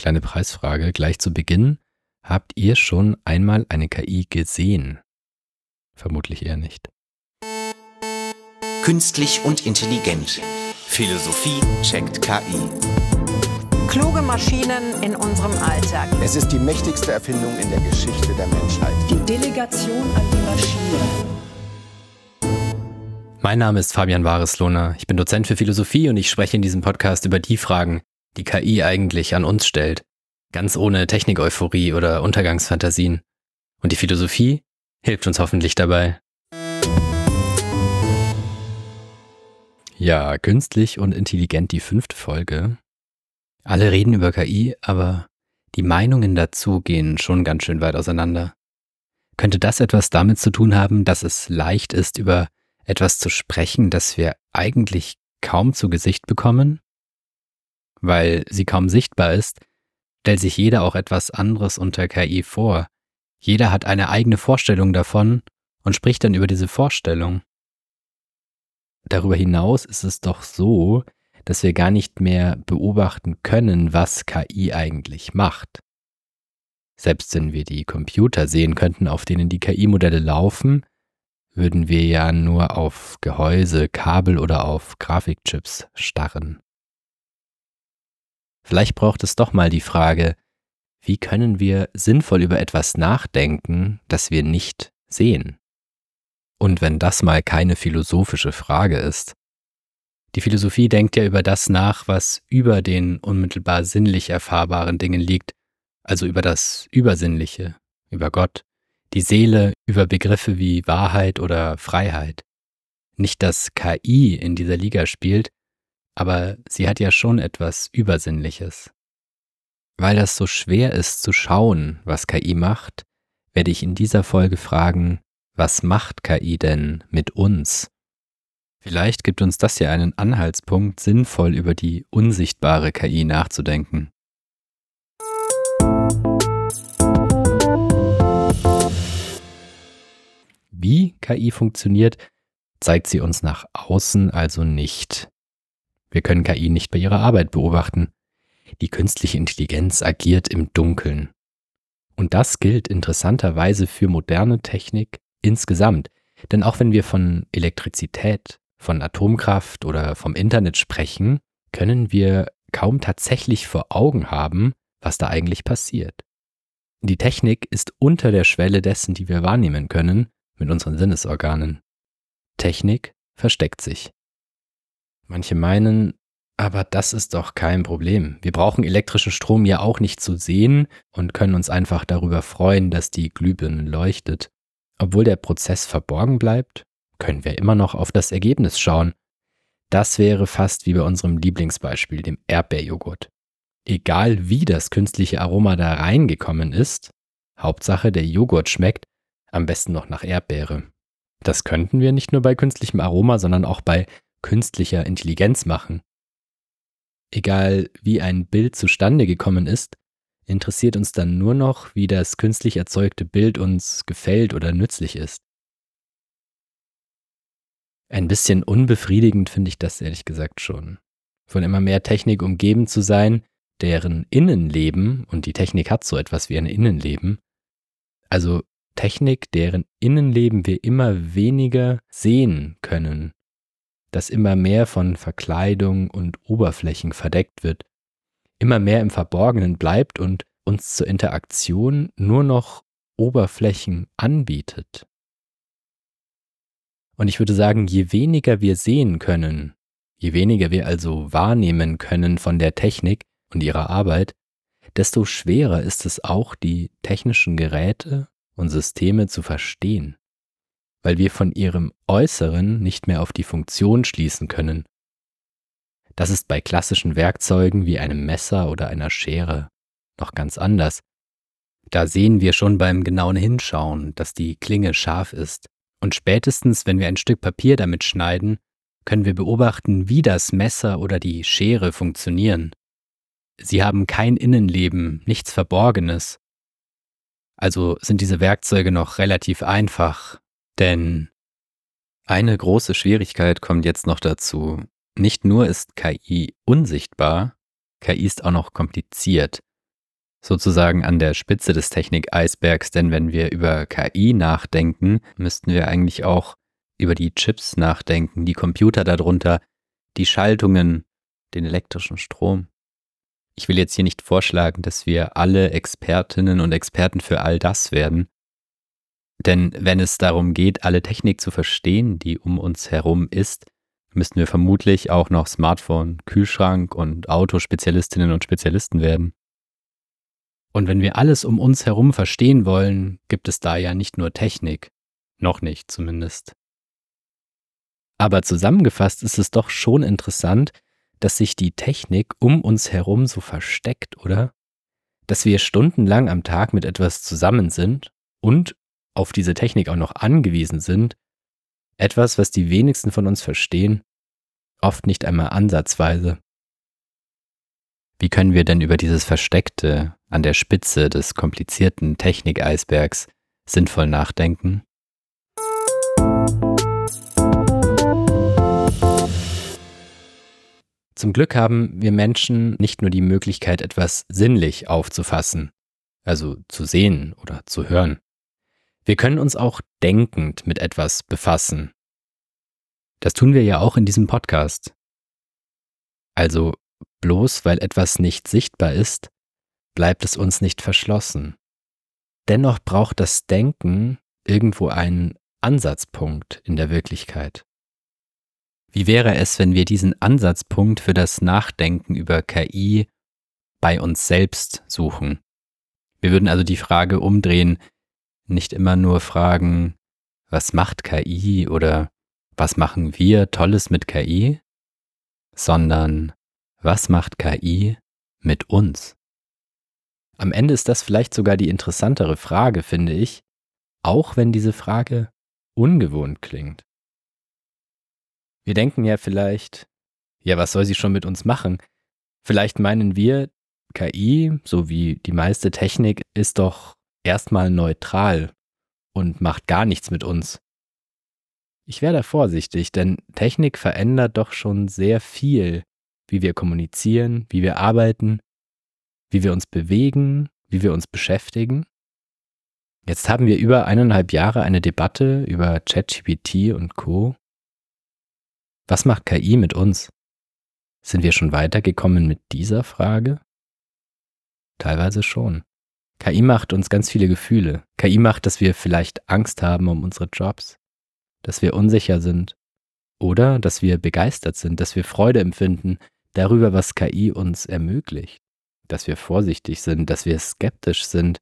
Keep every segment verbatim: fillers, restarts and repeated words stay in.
kleine Preisfrage gleich zu Beginn. Habt ihr schon einmal eine K I gesehen? Vermutlich eher nicht. Künstlich und intelligent. Philosophie checkt K I. Kluge Maschinen in unserem Alltag. Es ist die mächtigste Erfindung in der Geschichte der Menschheit. Die Delegation an die Maschine. Mein Name ist Fabian Wareslohner. Ich bin Dozent für Philosophie und ich spreche in diesem Podcast über die Fragen, die K I eigentlich an uns stellt. Ganz ohne Technik-Euphorie oder Untergangsfantasien. Und die Philosophie hilft uns hoffentlich dabei. Ja, künstlich und intelligent, die fünfte Folge. Alle reden über K I, aber die Meinungen dazu gehen schon ganz schön weit auseinander. Könnte das etwas damit zu tun haben, dass es leicht ist, über etwas zu sprechen, das wir eigentlich kaum zu Gesicht bekommen? Weil sie kaum sichtbar ist, stellt sich jeder auch etwas anderes unter K I vor. Jeder hat eine eigene Vorstellung davon und spricht dann über diese Vorstellung. Darüber hinaus ist es doch so, dass wir gar nicht mehr beobachten können, was K I eigentlich macht. Selbst wenn wir die Computer sehen könnten, auf denen die K I-Modelle laufen, würden wir ja nur auf Gehäuse, Kabel oder auf Grafikchips starren. Vielleicht braucht es doch mal die Frage, wie können wir sinnvoll über etwas nachdenken, das wir nicht sehen? Und wenn das mal keine philosophische Frage ist. Die Philosophie denkt ja über das nach, was über den unmittelbar sinnlich erfahrbaren Dingen liegt, also über das Übersinnliche, über Gott, die Seele, über Begriffe wie Wahrheit oder Freiheit. Nicht, dass K I in dieser Liga spielt, aber sie hat ja schon etwas Übersinnliches. Weil das so schwer ist zu schauen, was K I macht, werde ich in dieser Folge fragen, was macht K I denn mit uns? Vielleicht gibt uns das ja einen Anhaltspunkt, sinnvoll über die unsichtbare K I nachzudenken. Wie K I funktioniert, zeigt sie uns nach außen also nicht. Wir können K I nicht bei ihrer Arbeit beobachten. Die künstliche Intelligenz agiert im Dunkeln. Und das gilt interessanterweise für moderne Technik insgesamt. Denn auch wenn wir von Elektrizität, von Atomkraft oder vom Internet sprechen, können wir kaum tatsächlich vor Augen haben, was da eigentlich passiert. Die Technik ist unter der Schwelle dessen, die wir wahrnehmen können, mit unseren Sinnesorganen. Technik versteckt sich. Manche meinen, aber das ist doch kein Problem. Wir brauchen elektrischen Strom ja auch nicht zu sehen und können uns einfach darüber freuen, dass die Glühbirne leuchtet. Obwohl der Prozess verborgen bleibt, können wir immer noch auf das Ergebnis schauen. Das wäre fast wie bei unserem Lieblingsbeispiel, dem Erdbeerjoghurt. Egal wie das künstliche Aroma da reingekommen ist, Hauptsache der Joghurt schmeckt, am besten noch nach Erdbeere. Das könnten wir nicht nur bei künstlichem Aroma, sondern auch bei künstlicher Intelligenz machen. Egal wie ein Bild zustande gekommen ist, interessiert uns dann nur noch, wie das künstlich erzeugte Bild uns gefällt oder nützlich ist. Ein bisschen unbefriedigend finde ich das ehrlich gesagt schon. Von immer mehr Technik umgeben zu sein, deren Innenleben, und die Technik hat so etwas wie ein Innenleben, also Technik, deren Innenleben wir immer weniger sehen können, das immer mehr von Verkleidung und Oberflächen verdeckt wird, immer mehr im Verborgenen bleibt und uns zur Interaktion nur noch Oberflächen anbietet. Und ich würde sagen, je weniger wir sehen können, je weniger wir also wahrnehmen können von der Technik und ihrer Arbeit, desto schwerer ist es auch, die technischen Geräte und Systeme zu verstehen, weil wir von ihrem Äußeren nicht mehr auf die Funktion schließen können. Das ist bei klassischen Werkzeugen wie einem Messer oder einer Schere noch ganz anders. Da sehen wir schon beim genauen Hinschauen, dass die Klinge scharf ist. Und spätestens, wenn wir ein Stück Papier damit schneiden, können wir beobachten, wie das Messer oder die Schere funktionieren. Sie haben kein Innenleben, nichts Verborgenes. Also sind diese Werkzeuge noch relativ einfach, denn eine große Schwierigkeit kommt jetzt noch dazu. Nicht nur ist K I unsichtbar, K I ist auch noch kompliziert. sozusagen an der Spitze des Technik-Eisbergs, denn wenn wir über K I nachdenken, müssten wir eigentlich auch über die Chips nachdenken, die Computer darunter, die Schaltungen, den elektrischen Strom. Ich will jetzt hier nicht vorschlagen, dass wir alle Expertinnen und Experten für all das werden, denn wenn es darum geht, alle Technik zu verstehen, die um uns herum ist, müssten wir vermutlich auch noch Smartphone, Kühlschrank und Autospezialistinnen und Spezialisten werden. Und wenn wir alles um uns herum verstehen wollen, gibt es da ja nicht nur Technik. Noch nicht zumindest. Aber zusammengefasst ist es doch schon interessant, dass sich die Technik um uns herum so versteckt, oder? Dass wir stundenlang am Tag mit etwas zusammen sind und auf diese Technik auch noch angewiesen sind. Etwas, was die wenigsten von uns verstehen, oft nicht einmal ansatzweise. Wie können wir denn über dieses Versteckte an der Spitze des komplizierten Technik-Eisbergs sinnvoll nachdenken? Zum Glück haben wir Menschen nicht nur die Möglichkeit, etwas sinnlich aufzufassen, also zu sehen oder zu hören. Wir können uns auch denkend mit etwas befassen. Das tun wir ja auch in diesem Podcast. Also bloß weil etwas nicht sichtbar ist, bleibt es uns nicht verschlossen. Dennoch braucht das Denken irgendwo einen Ansatzpunkt in der Wirklichkeit. Wie wäre es, wenn wir diesen Ansatzpunkt für das Nachdenken über K I bei uns selbst suchen? Wir würden also die Frage umdrehen, nicht immer nur fragen, was macht K I oder was machen wir Tolles mit K I, sondern was macht K I mit uns? Am Ende ist das vielleicht sogar die interessantere Frage, finde ich, auch wenn diese Frage ungewohnt klingt. Wir denken ja vielleicht, ja, was soll sie schon mit uns machen? Vielleicht meinen wir, K I, so wie die meiste Technik, ist doch erstmal neutral und macht gar nichts mit uns. Ich wäre da vorsichtig, denn Technik verändert doch schon sehr viel, wie wir kommunizieren, wie wir arbeiten, wie wir uns bewegen, wie wir uns beschäftigen. Jetzt haben wir über eineinhalb Jahre eine Debatte über ChatGPT und Co. Was macht K I mit uns? Sind wir schon weitergekommen mit dieser Frage? Teilweise schon. K I macht uns ganz viele Gefühle. K I macht, dass wir vielleicht Angst haben um unsere Jobs, dass wir unsicher sind oder dass wir begeistert sind, dass wir Freude empfinden darüber, was K I uns ermöglicht, dass wir vorsichtig sind, dass wir skeptisch sind.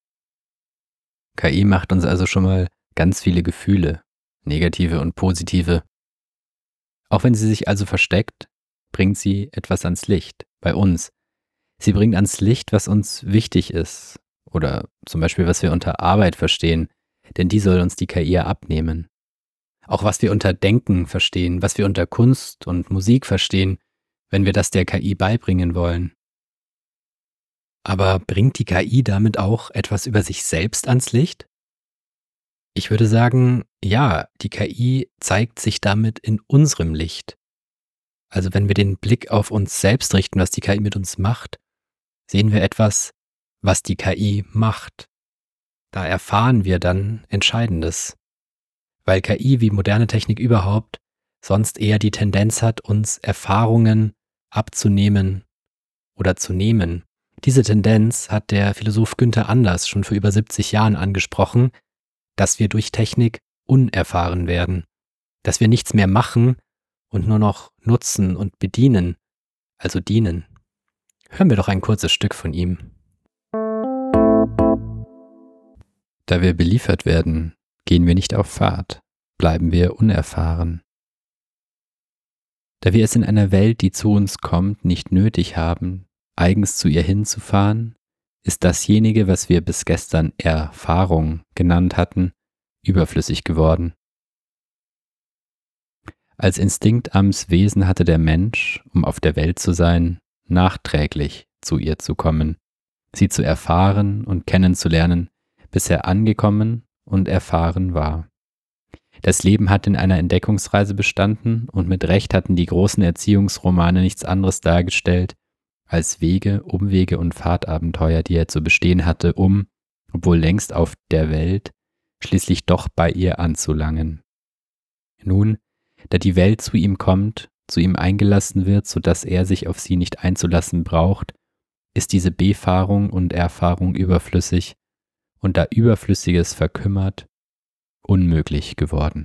K I macht uns also schon mal ganz viele Gefühle, negative und positive. Auch wenn sie sich also versteckt, bringt sie etwas ans Licht, bei uns. Sie bringt ans Licht, was uns wichtig ist oder zum Beispiel, was wir unter Arbeit verstehen, denn die soll uns die K I ja abnehmen. Auch was wir unter Denken verstehen, was wir unter Kunst und Musik verstehen, wenn wir das der K I beibringen wollen. Aber bringt die K I damit auch etwas über sich selbst ans Licht? Ich würde sagen, ja, die K I zeigt sich damit in unserem Licht. Also wenn wir den Blick auf uns selbst richten, was die K I mit uns macht, sehen wir etwas, was die K I macht. Da erfahren wir dann Entscheidendes. Weil K I wie moderne Technik überhaupt sonst eher die Tendenz hat, uns Erfahrungen abzunehmen oder zu nehmen. Diese Tendenz hat der Philosoph Günther Anders schon vor über siebzig Jahren angesprochen, dass wir durch Technik unerfahren werden, dass wir nichts mehr machen und nur noch nutzen und bedienen, also dienen. Hören wir doch ein kurzes Stück von ihm. Da wir beliefert werden, gehen wir nicht auf Fahrt, bleiben wir unerfahren. Da wir es in einer Welt, die zu uns kommt, nicht nötig haben, eigens zu ihr hinzufahren, ist dasjenige, was wir bis gestern Erfahrung genannt hatten, überflüssig geworden. Als instinktarmes Wesen hatte der Mensch, um auf der Welt zu sein, nachträglich zu ihr zu kommen, sie zu erfahren und kennenzulernen, bis er angekommen und erfahren war. Das Leben hat in einer Entdeckungsreise bestanden und mit Recht hatten die großen Erziehungsromane nichts anderes dargestellt, als Wege, Umwege und Fahrtabenteuer, die er zu bestehen hatte, um, obwohl längst auf der Welt, schließlich doch bei ihr anzulangen. Nun, da die Welt zu ihm kommt, zu ihm eingelassen wird, sodass er sich auf sie nicht einzulassen braucht, ist diese Befahrung und Erfahrung überflüssig und da Überflüssiges verkümmert, unmöglich geworden.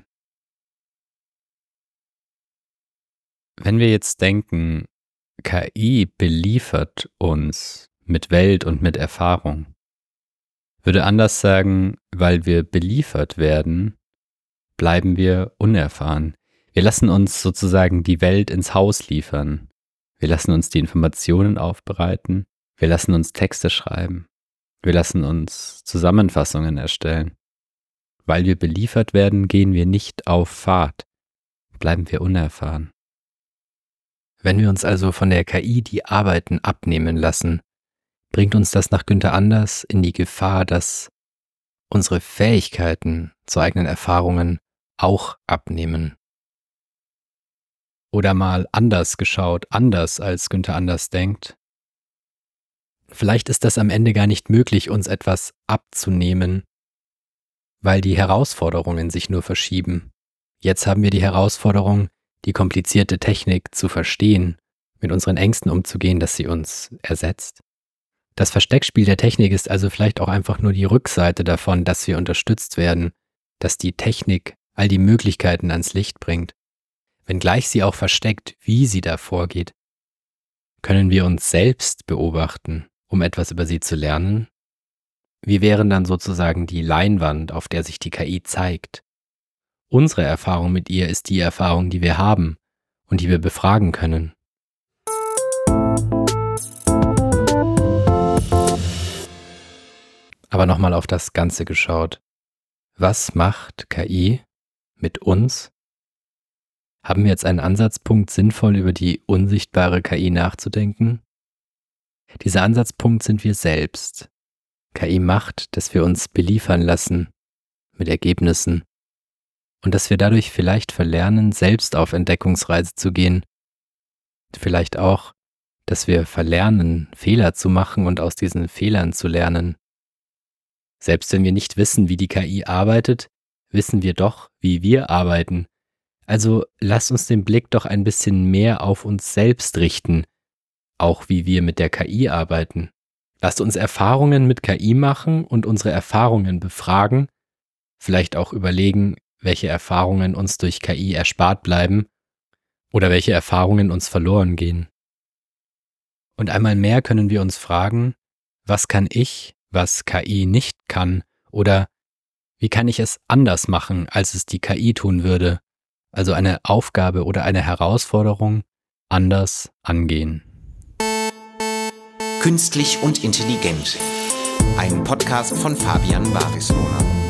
Wenn wir jetzt denken, K I beliefert uns mit Welt und mit Erfahrung, würde anders sagen, weil wir beliefert werden, bleiben wir unerfahren. Wir lassen uns sozusagen die Welt ins Haus liefern. Wir lassen uns die Informationen aufbereiten. Wir lassen uns Texte schreiben. Wir lassen uns Zusammenfassungen erstellen. Weil wir beliefert werden, gehen wir nicht auf Fahrt, bleiben wir unerfahren. Wenn wir uns also von der K I die Arbeiten abnehmen lassen, bringt uns das nach Günther Anders in die Gefahr, dass unsere Fähigkeiten zu eigenen Erfahrungen auch abnehmen. Oder mal anders geschaut, anders als Günther Anders denkt. Vielleicht ist das am Ende gar nicht möglich, uns etwas abzunehmen, weil die Herausforderungen sich nur verschieben. Jetzt haben wir die Herausforderung, die komplizierte Technik zu verstehen, mit unseren Ängsten umzugehen, dass sie uns ersetzt. Das Versteckspiel der Technik ist also vielleicht auch einfach nur die Rückseite davon, dass wir unterstützt werden, dass die Technik all die Möglichkeiten ans Licht bringt. Wenngleich sie auch versteckt, wie sie da vorgeht, können wir uns selbst beobachten, um etwas über sie zu lernen. Wir wären dann sozusagen die Leinwand, auf der sich die K I zeigt. Unsere Erfahrung mit ihr ist die Erfahrung, die wir haben und die wir befragen können. Aber nochmal auf das Ganze geschaut. Was macht K I mit uns? Haben wir jetzt einen Ansatzpunkt, sinnvoll über die unsichtbare K I nachzudenken? Dieser Ansatzpunkt sind wir selbst. K I macht, dass wir uns beliefern lassen mit Ergebnissen und dass wir dadurch vielleicht verlernen, selbst auf Entdeckungsreise zu gehen. Vielleicht auch, dass wir verlernen, Fehler zu machen und aus diesen Fehlern zu lernen. Selbst wenn wir nicht wissen, wie die K I arbeitet, wissen wir doch, wie wir arbeiten. Also lasst uns den Blick doch ein bisschen mehr auf uns selbst richten, auch wie wir mit der K I arbeiten. Lasst uns Erfahrungen mit K I machen und unsere Erfahrungen befragen, vielleicht auch überlegen, welche Erfahrungen uns durch K I erspart bleiben oder welche Erfahrungen uns verloren gehen. Und einmal mehr können wir uns fragen, was kann ich, was K I nicht kann, oder wie kann ich es anders machen, als es die K I tun würde, also eine Aufgabe oder eine Herausforderung anders angehen. Künstlich und intelligent. Ein Podcast von Fabian Barislohner.